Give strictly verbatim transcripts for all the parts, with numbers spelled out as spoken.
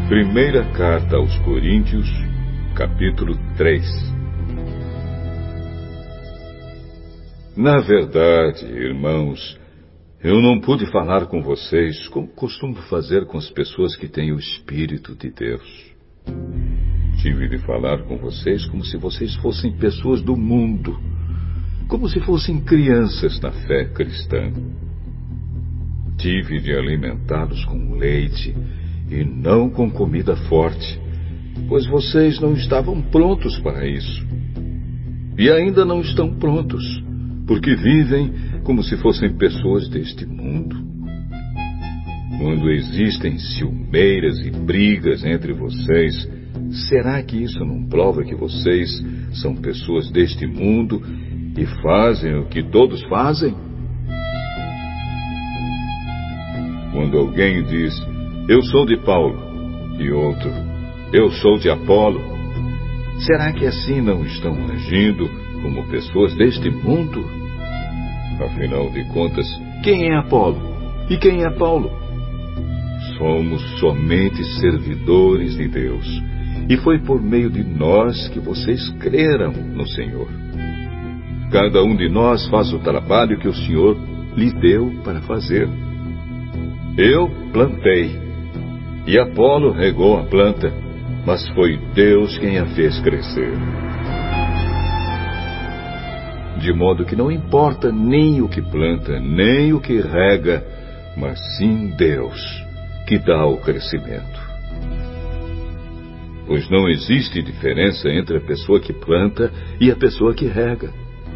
Primeira carta aos Coríntios, capítulo três. Na verdade, irmãos, eu não pude falar com vocês como costumo fazer com as pessoas que têm o Espírito de Deus. Tive de falar com vocês como se vocês fossem pessoas do mundo, como se fossem crianças na fé cristã. Tive de alimentá-los com leite e não com comida forte, pois vocês não estavam prontos para isso. E ainda não estão prontos, porque vivem como se fossem pessoas deste mundo. Quando existem ciumeiras e brigas entre vocês, será que isso não prova que vocês são pessoas deste mundo e fazem o que todos fazem? Quando alguém diz, eu sou de Paulo, e outro, eu sou de Apolo, será que assim não estão agindo como pessoas deste mundo? Afinal de contas, quem é Apolo? E quem é Paulo? Somos somente servidores de Deus, e foi por meio de nós que vocês creram no Senhor. Cada um de nós faz o trabalho que o Senhor lhe deu para fazer. Eu plantei, e Apolo regou a planta, mas foi Deus quem a fez crescer. De modo que não importa nem o que planta, nem o que rega, mas sim Deus, que dá o crescimento. Pois não existe diferença entre a pessoa que planta e a pessoa que rega.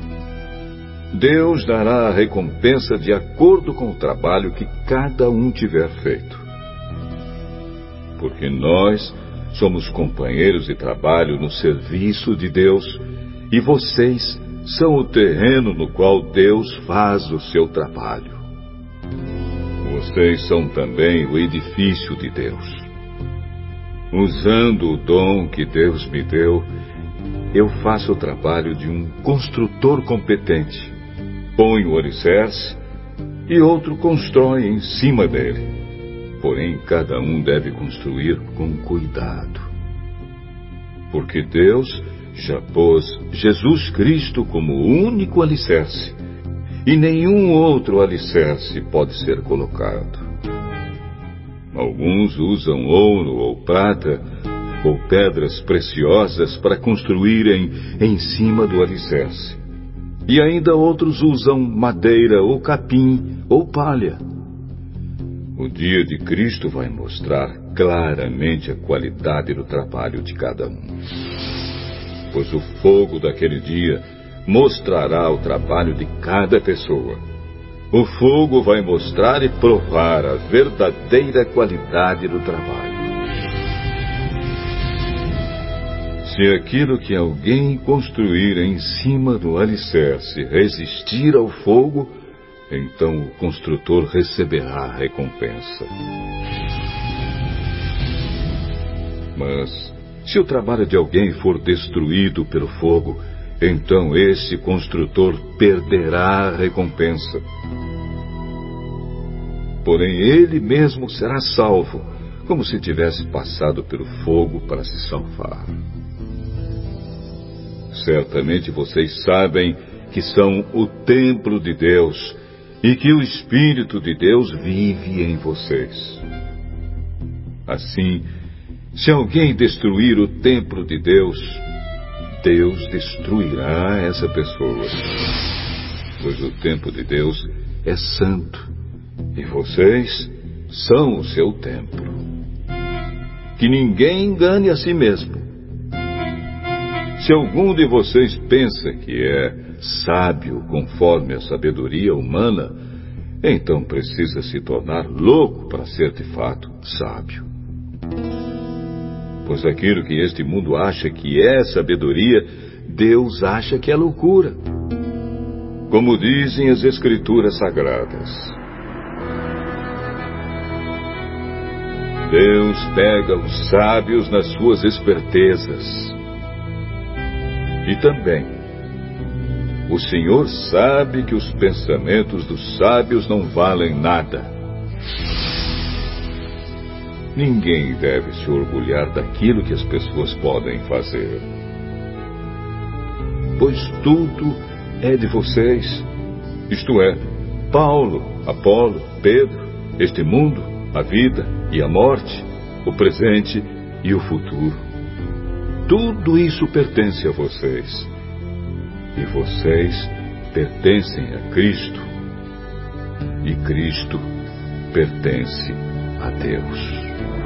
Deus dará a recompensa de acordo com o trabalho que cada um tiver feito. Porque nós somos companheiros de trabalho no serviço de Deus, e vocês são o terreno no qual Deus faz o seu trabalho. Vocês são também o edifício de Deus. Usando o dom que Deus me deu, eu faço o trabalho de um construtor competente. Põe o alicerce e outro constrói em cima dele. Porém, cada um deve construir com cuidado. Porque Deus já pôs Jesus Cristo como o único alicerce, e nenhum outro alicerce pode ser colocado. Alguns usam ouro ou prata ou pedras preciosas para construírem em cima do alicerce. E ainda outros usam madeira ou capim ou palha. O dia de Cristo vai mostrar claramente a qualidade do trabalho de cada um. Pois o fogo daquele dia mostrará o trabalho de cada pessoa. O fogo vai mostrar e provar a verdadeira qualidade do trabalho. Se aquilo que alguém construir em cima do alicerce resistir ao fogo, então o construtor receberá a recompensa. Mas, se o trabalho de alguém for destruído pelo fogo, então esse construtor perderá a recompensa. Porém, ele mesmo será salvo, como se tivesse passado pelo fogo para se salvar. Certamente vocês sabem que são o templo de Deus e que o Espírito de Deus vive em vocês. Assim, se alguém destruir o templo de Deus, Deus destruirá essa pessoa. Pois o templo de Deus é santo e vocês são o seu templo. Que ninguém engane a si mesmo. Se algum de vocês pensa que é sábio conforme a sabedoria humana, então precisa se tornar louco para ser de fato sábio. Pois aquilo que este mundo acha que é sabedoria, Deus acha que é loucura. Como dizem as Escrituras Sagradas. Deus pega os sábios nas suas espertezas. E também, o Senhor sabe que os pensamentos dos sábios não valem nada. ninguém deve se orgulhar daquilo que as pessoas podem fazer. Pois tudo é de vocês, isto é, Paulo, Apolo, Pedro, este mundo, a vida e a morte, o presente e o futuro. Tudo isso pertence a vocês. E vocês pertencem a Cristo. E Cristo pertence a Deus.